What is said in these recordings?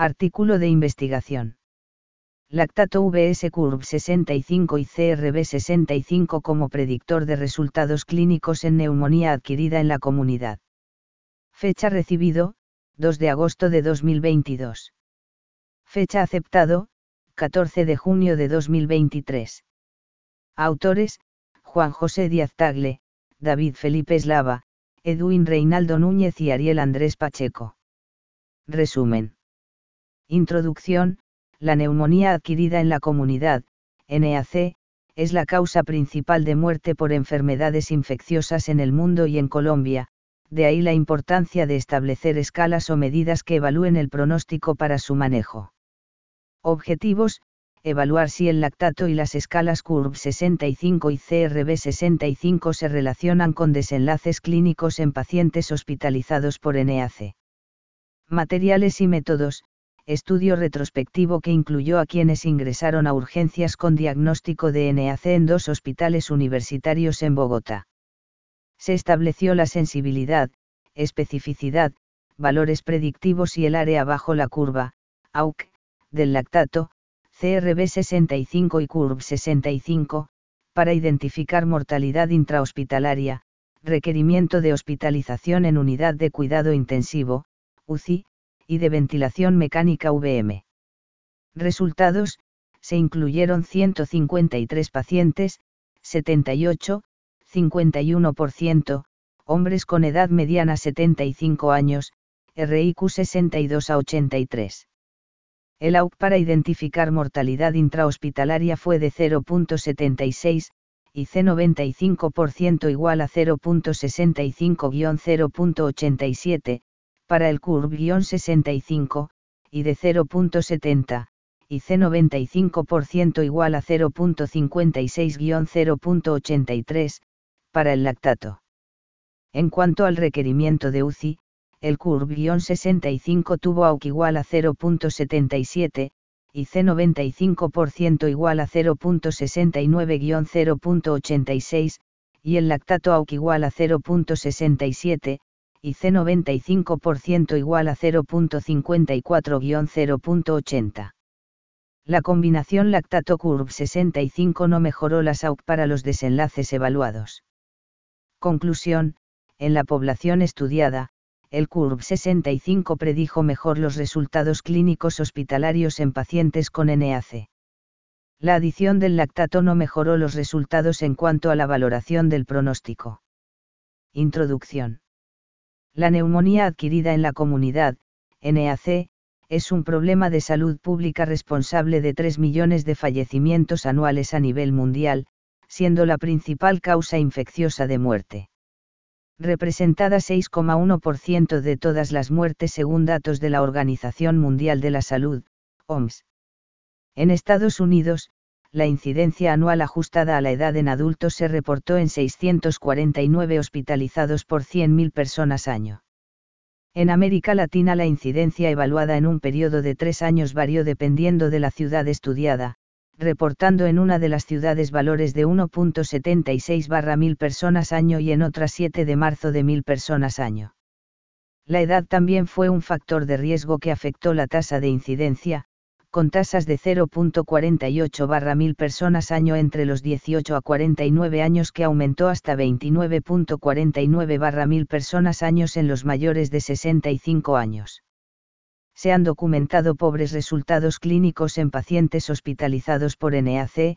Artículo de investigación. Lactato VS Curve 65 y CRB 65 como predictor de resultados clínicos en neumonía adquirida en la comunidad. Fecha recibido, 2 de agosto de 2022. Fecha aceptado, 14 de junio de 2023. Autores, Juan José Díaz Tagle, David Felipe Eslava, Edwin Reinaldo Núñez y Ariel Andrés Pacheco. Resumen. Introducción. La neumonía adquirida en la comunidad, NAC, es la causa principal de muerte por enfermedades infecciosas en el mundo y en Colombia, de ahí la importancia de establecer escalas o medidas que evalúen el pronóstico para su manejo. Objetivos: evaluar si el lactato y las escalas CURB 65 y CRB 65 se relacionan con desenlaces clínicos en pacientes hospitalizados por NAC. Materiales y métodos: estudio retrospectivo que incluyó a quienes ingresaron a urgencias con diagnóstico de NAC en 2 hospitales universitarios en Bogotá. Se estableció la sensibilidad, especificidad, valores predictivos y el área bajo la curva, AUC, del lactato, CRB 65 y CURB 65, para identificar mortalidad intrahospitalaria, requerimiento de hospitalización en unidad de cuidado intensivo, UCI, y de ventilación mecánica VM. Resultados: se incluyeron 153 pacientes, 78, 51%, hombres con edad mediana 75 años, RIQ 62 a 83. El AUC para identificar mortalidad intrahospitalaria fue de 0.76, y C95% igual a 0.65-0.87, para el CURB-65, y de 0.70, y C95% igual a 0.56-0.83, para el lactato. En cuanto al requerimiento de UCI, el CURB-65 tuvo AUC igual a 0.77, y C95% igual a 0.69-0.86, y el lactato AUC igual a 0.67, y C95% igual a 0.54-0.80. La combinación lactato-CURB-65 no mejoró las AUC para los desenlaces evaluados. Conclusión: en la población estudiada, el CURB-65 predijo mejor los resultados clínicos hospitalarios en pacientes con NAC. La adición del lactato no mejoró los resultados en cuanto a la valoración del pronóstico. Introducción. La neumonía adquirida en la comunidad, NAC, es un problema de salud pública responsable de 3 millones de fallecimientos anuales a nivel mundial, siendo la principal causa infecciosa de muerte. Representada 6,1% de todas las muertes según datos de la Organización Mundial de la Salud, OMS. En Estados Unidos, la incidencia anual ajustada a la edad en adultos se reportó en 649 hospitalizados por 100.000 personas año. En América Latina la incidencia evaluada en un periodo de 3 años varió dependiendo de la ciudad estudiada, reportando en una de las ciudades valores de 1.76/1000 personas año y en otras 7 de marzo de 1000 personas año. La edad también fue un factor de riesgo que afectó la tasa de incidencia, con tasas de 0.48/1000 personas año entre los 18 a 49 años que aumentó hasta 29.49/1000 personas años en los mayores de 65 años. Se han documentado pobres resultados clínicos en pacientes hospitalizados por NAC,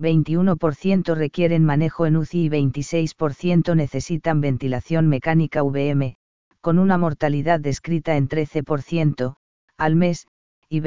21% requieren manejo en UCI y 26% necesitan ventilación mecánica VM, con una mortalidad descrita en 13%, al mes, y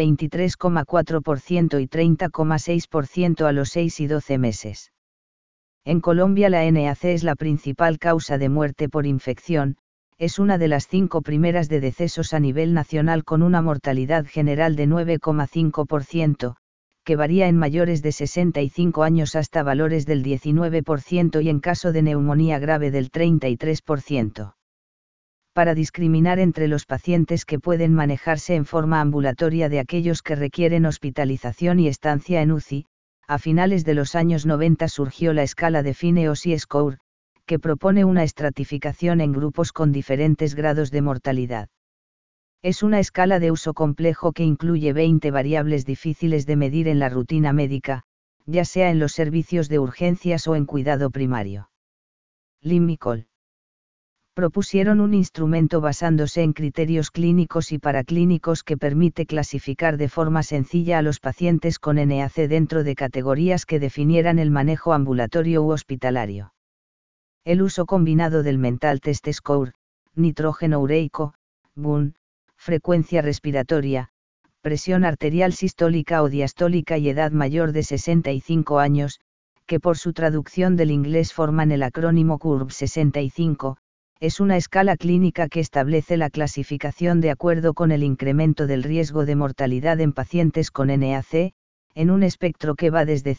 23,4% y 30,6% a los 6 y 12 meses. En Colombia la NAC es la principal causa de muerte por infección, es una de las 5 primeras de decesos a nivel nacional con una mortalidad general de 9,5%, que varía en mayores de 65 años hasta valores del 19% y en caso de neumonía grave del 33%. Para discriminar entre los pacientes que pueden manejarse en forma ambulatoria de aquellos que requieren hospitalización y estancia en UCI, a finales de los años 90 surgió la escala de FINEOS y SCORE, que propone una estratificación en grupos con diferentes grados de mortalidad. Es una escala de uso complejo que incluye 20 variables difíciles de medir en la rutina médica, ya sea en los servicios de urgencias o en cuidado primario. Lim y Cole propusieron un instrumento basándose en criterios clínicos y paraclínicos que permite clasificar de forma sencilla a los pacientes con NAC dentro de categorías que definieran el manejo ambulatorio u hospitalario. El uso combinado del Mental Test Score, nitrógeno ureico, BUN, frecuencia respiratoria, presión arterial sistólica o diastólica y edad mayor de 65 años, que por su traducción del inglés forman el acrónimo CURB-65, es una escala clínica que establece la clasificación de acuerdo con el incremento del riesgo de mortalidad en pacientes con NAC, en un espectro que va desde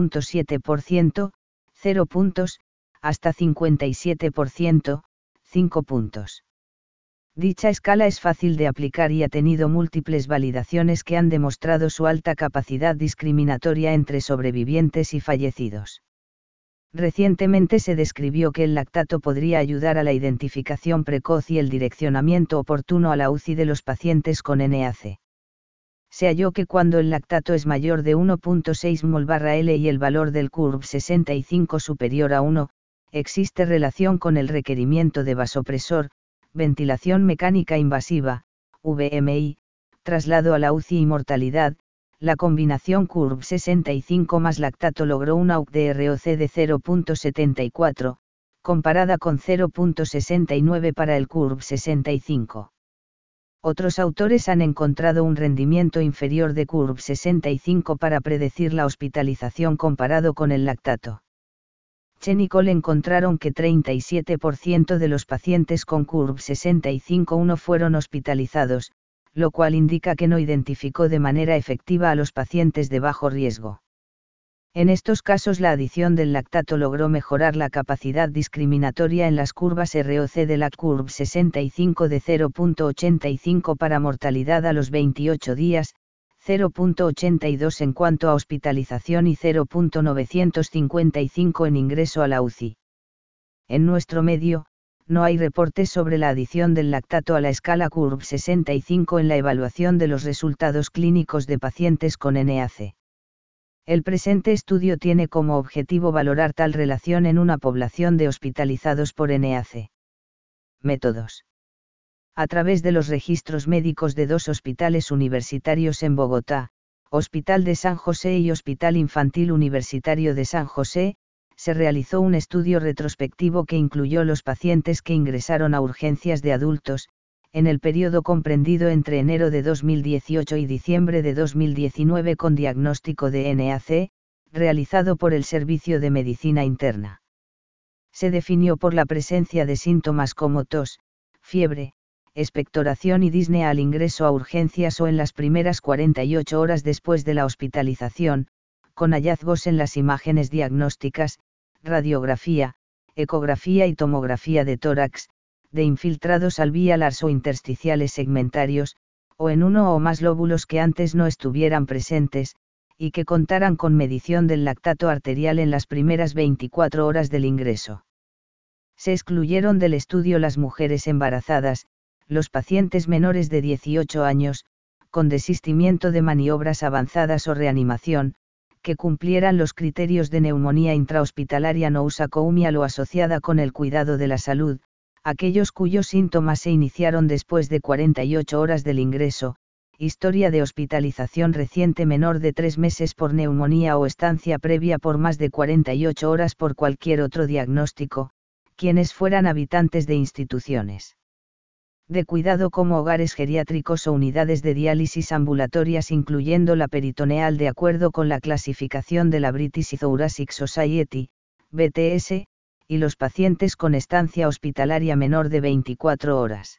0.7%, 0 puntos, hasta 57%, 5 puntos. Dicha escala es fácil de aplicar y ha tenido múltiples validaciones que han demostrado su alta capacidad discriminatoria entre sobrevivientes y fallecidos. Recientemente se describió que el lactato podría ayudar a la identificación precoz y el direccionamiento oportuno a la UCI de los pacientes con NAC. Se halló que cuando el lactato es mayor de 1.6 mol/L y el valor del CURB-65 superior a 1, existe relación con el requerimiento de vasopresor, ventilación mecánica invasiva, VMI, traslado a la UCI y mortalidad. La combinación CURB-65 más lactato logró una UC-DROC de 0.74, comparada con 0.69 para el CURB-65. Otros autores han encontrado un rendimiento inferior de CURB-65 para predecir la hospitalización comparado con el lactato. Chen y Cole encontraron que 37% de los pacientes con CURB-65 fueron hospitalizados, lo cual indica que no identificó de manera efectiva a los pacientes de bajo riesgo. En estos casos la adición del lactato logró mejorar la capacidad discriminatoria en las curvas ROC de la CURB-65 de 0.85 para mortalidad a los 28 días, 0.82 en cuanto a hospitalización y 0.955 en ingreso a la UCI. En nuestro medio, no hay reportes sobre la adición del lactato a la escala CURB-65 en la evaluación de los resultados clínicos de pacientes con NAC. El presente estudio tiene como objetivo valorar tal relación en una población de hospitalizados por NAC. Métodos. A través de los registros médicos de 2 hospitales universitarios en Bogotá, Hospital de San José y Hospital Infantil Universitario de San José, se realizó un estudio retrospectivo que incluyó los pacientes que ingresaron a urgencias de adultos, en el periodo comprendido entre enero de 2018 y diciembre de 2019 con diagnóstico de NAC, realizado por el Servicio de Medicina Interna. Se definió por la presencia de síntomas como tos, fiebre, expectoración y disnea al ingreso a urgencias o en las primeras 48 horas después de la hospitalización, con hallazgos en las imágenes diagnósticas, radiografía, ecografía y tomografía de tórax, de infiltrados alveolares o intersticiales segmentarios, o en uno o más lóbulos que antes no estuvieran presentes, y que contaran con medición del lactato arterial en las primeras 24 horas del ingreso. Se excluyeron del estudio las mujeres embarazadas, los pacientes menores de 18 años, con desistimiento de maniobras avanzadas o reanimación, que cumplieran los criterios de neumonía intrahospitalaria nosocomial o asociada con el cuidado de la salud, aquellos cuyos síntomas se iniciaron después de 48 horas del ingreso, historia de hospitalización reciente menor de 3 meses por neumonía o estancia previa por más de 48 horas por cualquier otro diagnóstico, quienes fueran habitantes de instituciones de cuidado como hogares geriátricos o unidades de diálisis ambulatorias incluyendo la peritoneal de acuerdo con la clasificación de la British Thoracic Society, BTS, y los pacientes con estancia hospitalaria menor de 24 horas.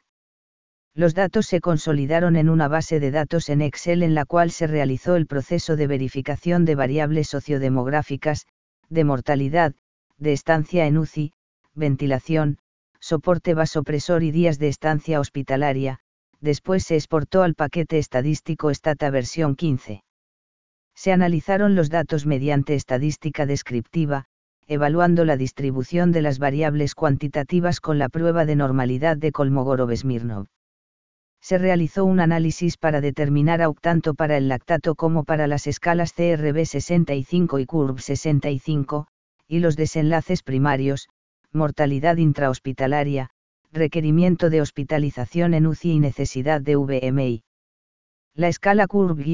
Los datos se consolidaron en una base de datos en Excel en la cual se realizó el proceso de verificación de variables sociodemográficas, de mortalidad, de estancia en UCI, ventilación, soporte vasopresor y días de estancia hospitalaria, después se exportó al paquete estadístico Stata versión 15. Se analizaron los datos mediante estadística descriptiva, evaluando la distribución de las variables cuantitativas con la prueba de normalidad de Kolmogorov-Smirnov. Se realizó un análisis para determinar AUC tanto para el lactato como para las escalas CRB65 y CURB65, y los desenlaces primarios, mortalidad intrahospitalaria, requerimiento de hospitalización en UCI y necesidad de VMI. La escala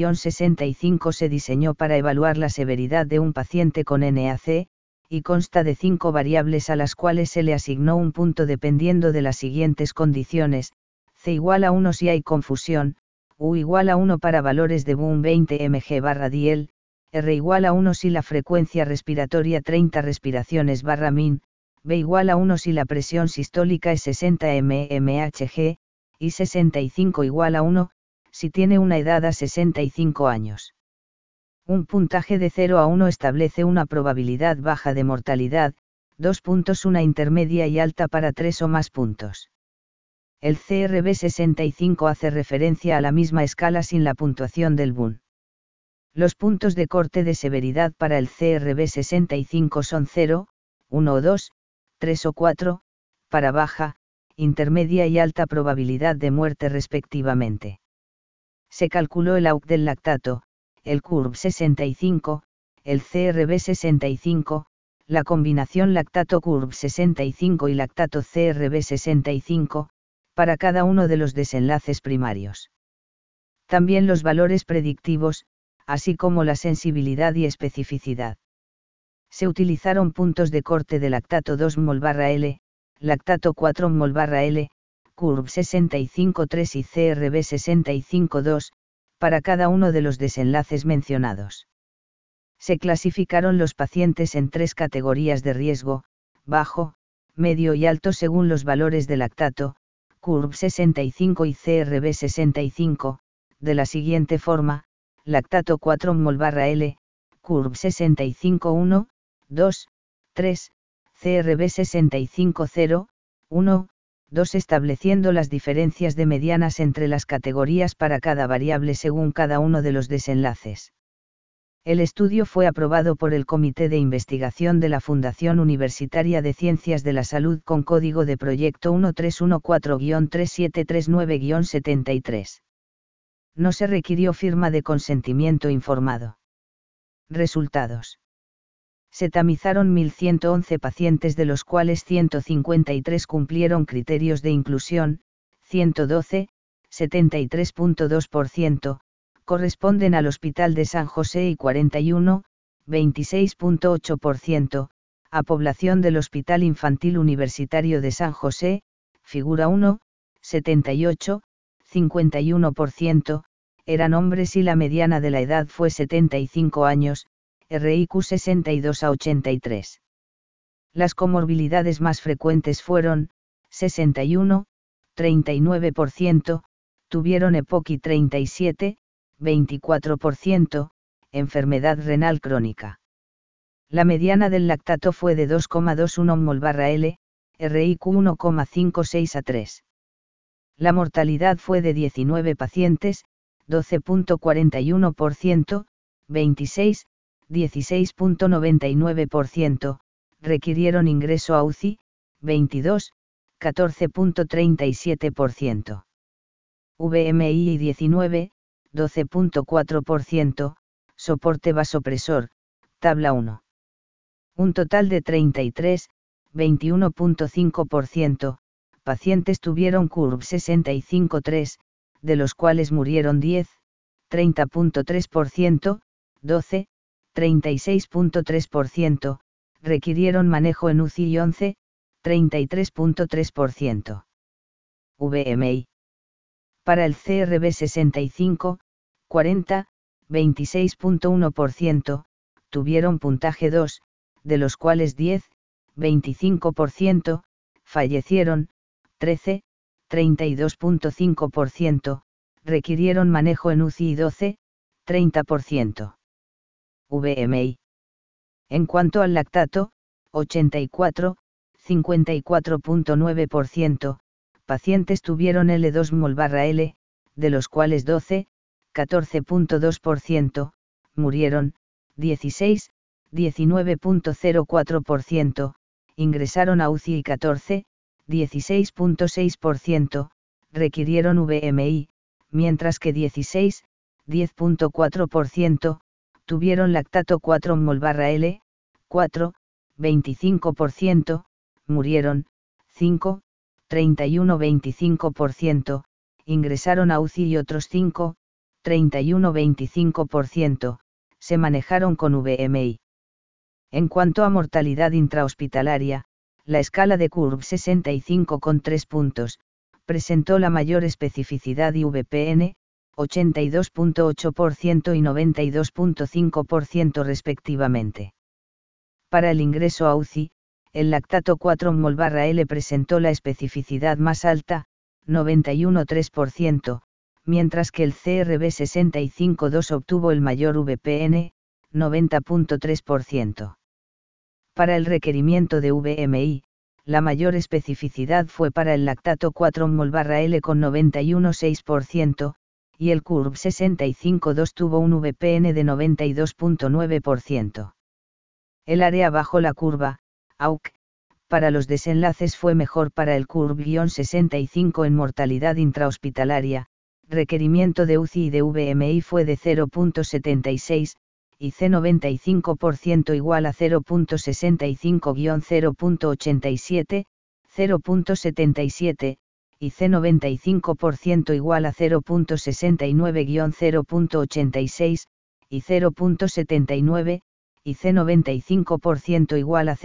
CURB-65 se diseñó para evaluar la severidad de un paciente con NAC, y consta de 5 variables a las cuales se le asignó un punto dependiendo de las siguientes condiciones: C igual a 1 si hay confusión, U igual a 1 para valores de BUM 20 mg/dl, R igual a 1 si la frecuencia respiratoria 30 respiraciones/min, B igual a 1 si la presión sistólica es 60 mmHg, y 65 igual a 1, si tiene una edad a 65 años. Un puntaje de 0 a 1 establece una probabilidad baja de mortalidad, 2 puntos una intermedia y alta para 3 o más puntos. El CRB65 hace referencia a la misma escala sin la puntuación del BUN. Los puntos de corte de severidad para el CRB65 son 0, 1 o 2, 3 o 4, para baja, intermedia y alta probabilidad de muerte respectivamente. Se calculó el AUC del lactato, el CURB65, el CRB65, la combinación lactato CURB65 y lactato CRB65, para cada uno de los desenlaces primarios. También los valores predictivos, así como la sensibilidad y especificidad. Se utilizaron puntos de corte de lactato 2 mol/L, lactato 4 mol/L, CURB65-3 y CRB65-2, para cada uno de los desenlaces mencionados. Se clasificaron los pacientes en 3 categorías de riesgo: bajo, medio y alto según los valores de lactato, CURB65 y CRB65, de la siguiente forma: lactato 4 mol/L, CURB65 1, 2, 3, CRB65 0, 1, 2, estableciendo las diferencias de medianas entre las categorías para cada variable según cada uno de los desenlaces. El estudio fue aprobado por el Comité de Investigación de la Fundación Universitaria de Ciencias de la Salud con código de proyecto 1314-3739-73. No se requirió firma de consentimiento informado. Resultados. Se tamizaron 1.111 pacientes, de los cuales 153 cumplieron criterios de inclusión, 112, 73.2%, corresponden al Hospital de San José y 41, 26.8%, a población del Hospital Infantil Universitario de San José, figura 1, 78, 51%, eran hombres y la mediana de la edad fue 75 años, RIQ 62 a 83. Las comorbilidades más frecuentes fueron, 61, 39%, tuvieron EPOC y 37, 24%, enfermedad renal crónica. La mediana del lactato fue de 2,21 mol/L, RIQ 1,56 a 3. La mortalidad fue de 19 pacientes, 12.41%, 26, 16.99%, requirieron ingreso a UCI, 22, 14.37%. VMI 19, 12.4%, soporte vasopresor, tabla 1. Un total de 33, 21.5%, pacientes tuvieron CURB65-3, de los cuales murieron 10, 30.3%, 12, 36.3%, requirieron manejo en UCI y 11, 33.3%. VMI. Para el CRB65, 40, 26.1%, tuvieron puntaje 2, de los cuales 10, 25%, fallecieron, 13, 32.5%, requirieron manejo en UCI y 12, 30%. VMI. En cuanto al lactato, 84, 54.9%, pacientes tuvieron L2 mol/L, de los cuales 12, 14.2%, murieron, 16, 19.04%, ingresaron a UCI y 14, 16.6%, requirieron VMI, mientras que 16, 10.4%, tuvieron lactato 4 mol/L, 4, 25%, murieron, 5, 31-25%, ingresaron a UCI y otros 5, 31-25%, se manejaron con VMI. En cuanto a mortalidad intrahospitalaria, la escala de CURB 65 con 3 puntos, presentó la mayor especificidad y VPN, 82.8% y 92.5% respectivamente. Para el ingreso a UCI, el lactato 4 mol/L presentó la especificidad más alta, 91.3%, mientras que el CRB 65-2 obtuvo el mayor VPN, 90.3%. Para el requerimiento de VMI, la mayor especificidad fue para el lactato 4 mol/L con 91.6%, y el CURB 65-2 tuvo un VPN de 92.9%. El área bajo la curva, AUC, para los desenlaces fue mejor para el CURB-65 en mortalidad intrahospitalaria, requerimiento de UCI y de VMI fue de 0.76, y C95% igual a 0.65-0.87, 0.77, y C95% igual a 0.69-0.86, y 0.79, y C95% igual a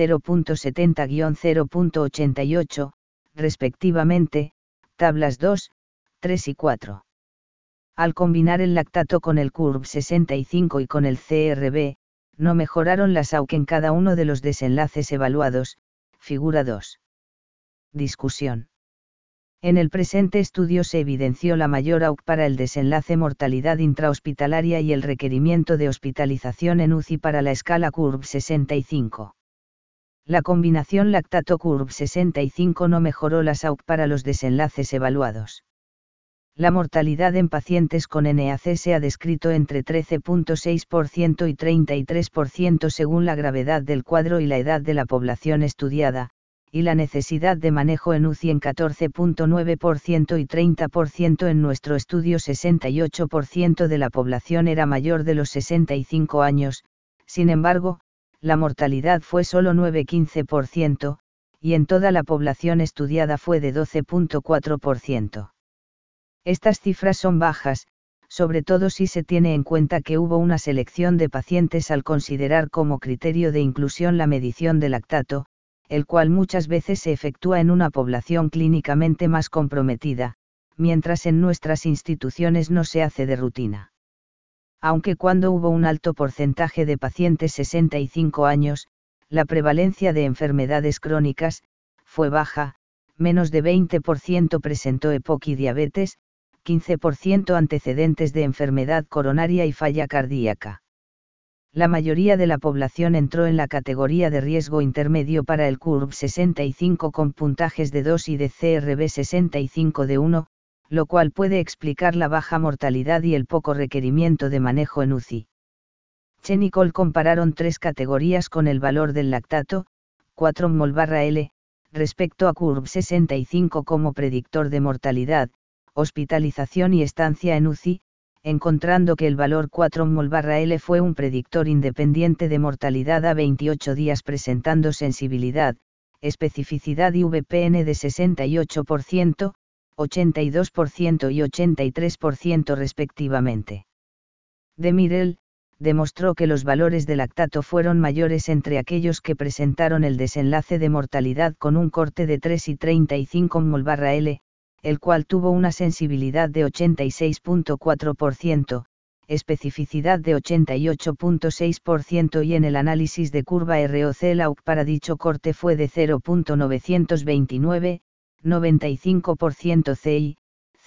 0.70-0.88, respectivamente, tablas 2, 3 y 4. Al combinar el lactato con el CURB 65 y con el CRB, no mejoraron las AUC en cada uno de los desenlaces evaluados, figura 2. Discusión. En el presente estudio se evidenció la mayor AUC para el desenlace mortalidad intrahospitalaria y el requerimiento de hospitalización en UCI para la escala CURB 65. La combinación lactato-CURB 65 no mejoró las AUC para los desenlaces evaluados. La mortalidad en pacientes con NAC se ha descrito entre 13.6% y 33% según la gravedad del cuadro y la edad de la población estudiada, y la necesidad de manejo en UCI en 14.9% y 30% en nuestro estudio 68% de la población era mayor de los 65 años, sin embargo, la mortalidad fue solo 9-15%, y en toda la población estudiada fue de 12.4%. Estas cifras son bajas, sobre todo si se tiene en cuenta que hubo una selección de pacientes al considerar como criterio de inclusión la medición de lactato, el cual muchas veces se efectúa en una población clínicamente más comprometida, mientras en nuestras instituciones no se hace de rutina. Aunque cuando hubo un alto porcentaje de pacientes 65 años, la prevalencia de enfermedades crónicas fue baja, menos de 20% presentó EPOC y diabetes, 15% antecedentes de enfermedad coronaria y falla cardíaca. La mayoría de la población entró en la categoría de riesgo intermedio para el CURB 65 con puntajes de 2 y de CRB 65 de 1, lo cual puede explicar la baja mortalidad y el poco requerimiento de manejo en UCI. Chen y Cole compararon tres categorías con el valor del lactato, 4 mol/L, respecto a CURB 65 como predictor de mortalidad, hospitalización y estancia en UCI, encontrando que el valor 4 mol/L fue un predictor independiente de mortalidad a 28 días presentando sensibilidad, especificidad y VPN de 68%, 82% y 83% respectivamente. De Mirel, demostró que los valores de lactato fueron mayores entre aquellos que presentaron el desenlace de mortalidad con un corte de 3 y 35 mol/L, el cual tuvo una sensibilidad de 86.4%, especificidad de 88.6% y en el análisis de curva ROC la AUC para dicho corte fue de 0.929, 95% CI,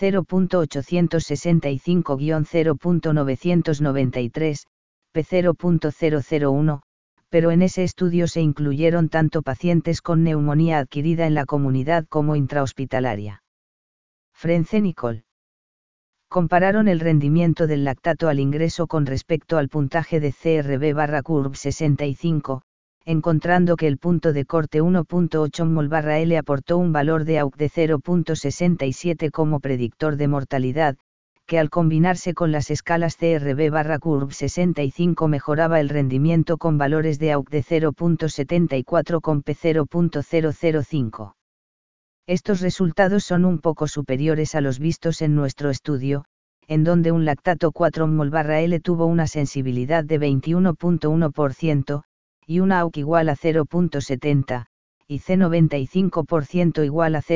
0.865-0.993, P0.001, pero en ese estudio se incluyeron tanto pacientes con neumonía adquirida en la comunidad como intrahospitalaria. Frentzen y Cole compararon el rendimiento del lactato al ingreso con respecto al puntaje de CRB/CURB 65, encontrando que el punto de corte 1.8 mol/L aportó un valor de AUC de 0.67 como predictor de mortalidad, que al combinarse con las escalas CRB/Curve65 mejoraba el rendimiento con valores de AUC de 0.74 con P0.005. Estos resultados son un poco superiores a los vistos en nuestro estudio, en donde un lactato 4 mol/L tuvo una sensibilidad de 21.1%, y una AUC igual a 0.70, y C95% igual a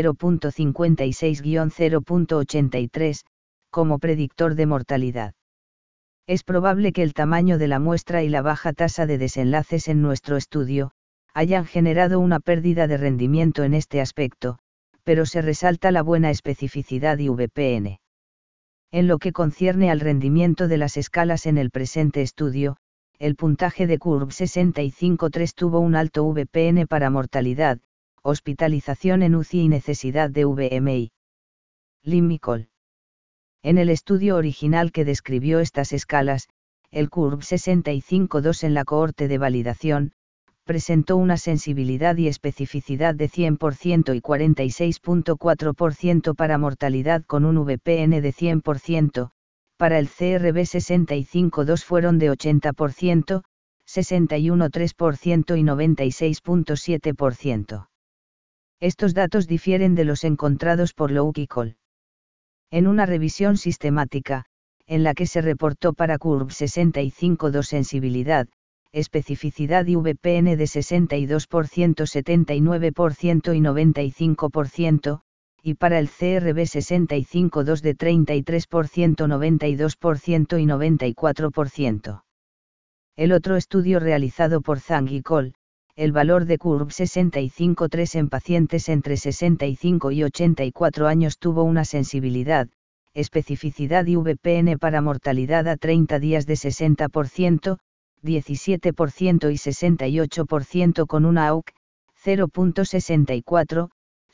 0.56-0.83, como predictor de mortalidad. Es probable que el tamaño de la muestra y la baja tasa de desenlaces en nuestro estudio hayan generado una pérdida de rendimiento en este aspecto, pero se resalta la buena especificidad y VPN. En lo que concierne al rendimiento de las escalas en el presente estudio, el puntaje de Curve65-3 tuvo un alto VPN para mortalidad, hospitalización en UCI y necesidad de VMI. Limicol. En el estudio original que describió estas escalas, el Curve65-2 en la cohorte de validación, presentó una sensibilidad y especificidad de 100% y 46.4% para mortalidad con un VPN de 100%, para el CRB65-2 fueron de 80%, 61.3% y 96.7%. Estos datos difieren de los encontrados por Louk y Cole. En una revisión sistemática, en la que se reportó para Curve65-2 sensibilidad, especificidad y VPN de 62%, 79% y 95%, y para el CRB65-2 de 33%, 92% y 94%. El otro estudio realizado por Zhang y Cole, el valor de Curve65-3 en pacientes entre 65 y 84 años tuvo una sensibilidad, especificidad y VPN para mortalidad a 30 días de 60%, 17% y 68% con una AUC, 0.64,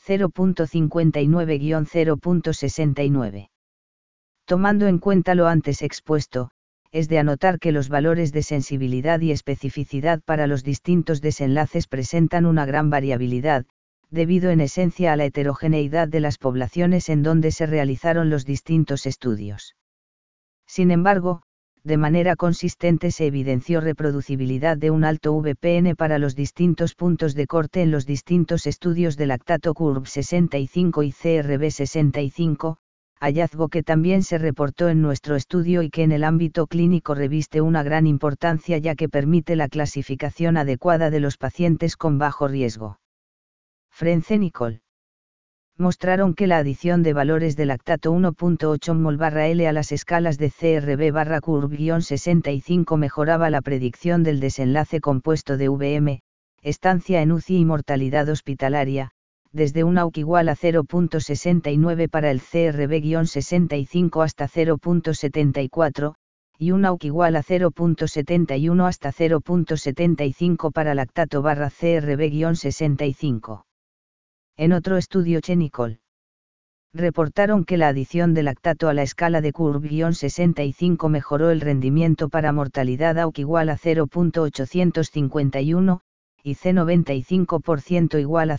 0.59-0.69. Tomando en cuenta lo antes expuesto, es de anotar que los valores de sensibilidad y especificidad para los distintos desenlaces presentan una gran variabilidad, debido en esencia a la heterogeneidad de las poblaciones en donde se realizaron los distintos estudios. Sin embargo, de manera consistente se evidenció reproducibilidad de un alto VPN para los distintos puntos de corte en los distintos estudios de lactato Curve65 y CRB65, hallazgo que también se reportó en nuestro estudio y que en el ámbito clínico reviste una gran importancia ya que permite la clasificación adecuada de los pacientes con bajo riesgo. Frentzen y Cole mostraron que la adición de valores de lactato 1.8 mol/L a las escalas de CRB/Curve-65 mejoraba la predicción del desenlace compuesto de VM, estancia en UCI y mortalidad hospitalaria, desde un AUC igual a 0.69 para el CRB-65 hasta 0.74, y un AUC igual a 0.71 hasta 0.75 para lactato/CRB-65. En otro estudio Chen y Cole reportaron que la adición de lactato a la escala de Curve-65 mejoró el rendimiento para mortalidad AUC igual a 0.851, y C95% igual a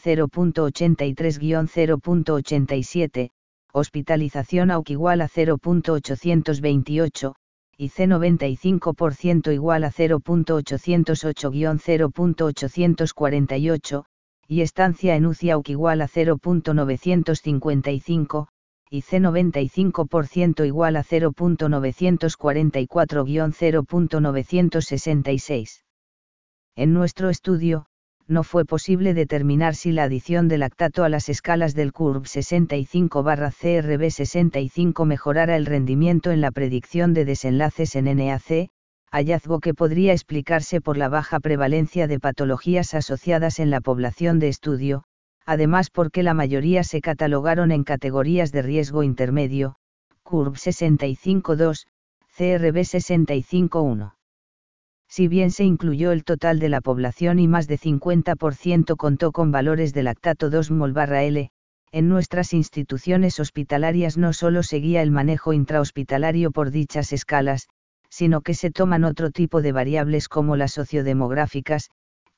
0.83-0.87, hospitalización AUC igual a 0.828, y C95% igual a 0.808-0.848, y estancia en UCI AUC igual a 0.955, y C95% igual a 0.944-0.966. En nuestro estudio, no fue posible determinar si la adición de lactato a las escalas del Curve65/CRB65 mejorara el rendimiento en la predicción de desenlaces en NAC, hallazgo que podría explicarse por la baja prevalencia de patologías asociadas en la población de estudio, además porque la mayoría se catalogaron en categorías de riesgo intermedio, Curve65-2, CRB65-1. Si bien se incluyó el total de la población y más de 50% contó con valores de lactato 2 mol/L, en nuestras instituciones hospitalarias no solo se guía el manejo intrahospitalario por dichas escalas, sino que se toman otro tipo de variables como las sociodemográficas,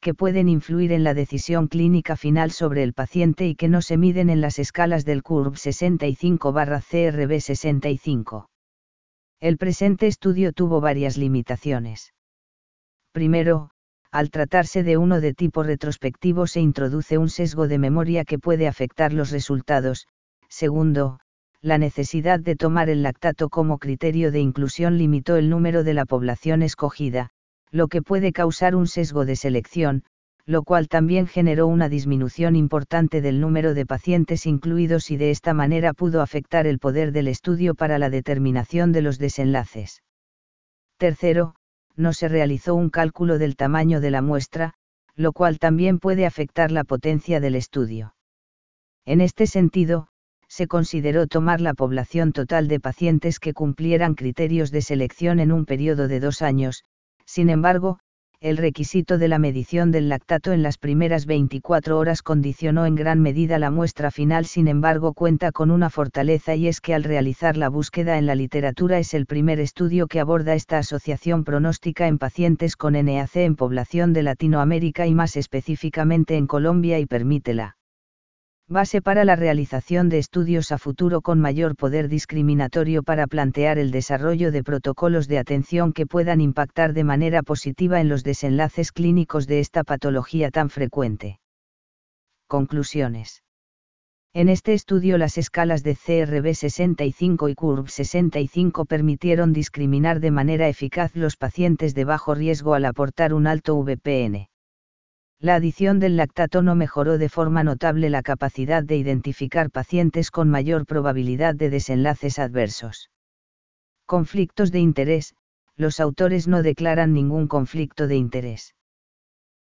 que pueden influir en la decisión clínica final sobre el paciente y que no se miden en las escalas del CURB 65/CRB 65. El presente estudio tuvo varias limitaciones. Primero, al tratarse de uno de tipo retrospectivo se introduce un sesgo de memoria que puede afectar los resultados. Segundo, la necesidad de tomar el lactato como criterio de inclusión limitó el número de la población escogida, lo que puede causar un sesgo de selección, lo cual también generó una disminución importante del número de pacientes incluidos y de esta manera pudo afectar el poder del estudio para la determinación de los desenlaces. Tercero, no se realizó un cálculo del tamaño de la muestra, lo cual también puede afectar la potencia del estudio. En este sentido, se consideró tomar la población total de pacientes que cumplieran criterios de selección en un periodo de 2 años. Sin embargo, el requisito de la medición del lactato en las primeras 24 horas condicionó en gran medida la muestra final. Sin embargo, cuenta con una fortaleza, y es que al realizar la búsqueda en la literatura es el primer estudio que aborda esta asociación pronóstica en pacientes con NAC en población de Latinoamérica y más específicamente en Colombia, y permite la base para la realización de estudios a futuro con mayor poder discriminatorio para plantear el desarrollo de protocolos de atención que puedan impactar de manera positiva en los desenlaces clínicos de esta patología tan frecuente. Conclusiones. En este estudio las escalas de CRB 65 y CURB 65 permitieron discriminar de manera eficaz los pacientes de bajo riesgo al aportar un alto VPN. La adición del lactato no mejoró de forma notable la capacidad de identificar pacientes con mayor probabilidad de desenlaces adversos. Conflictos de interés. Los autores no declaran ningún conflicto de interés.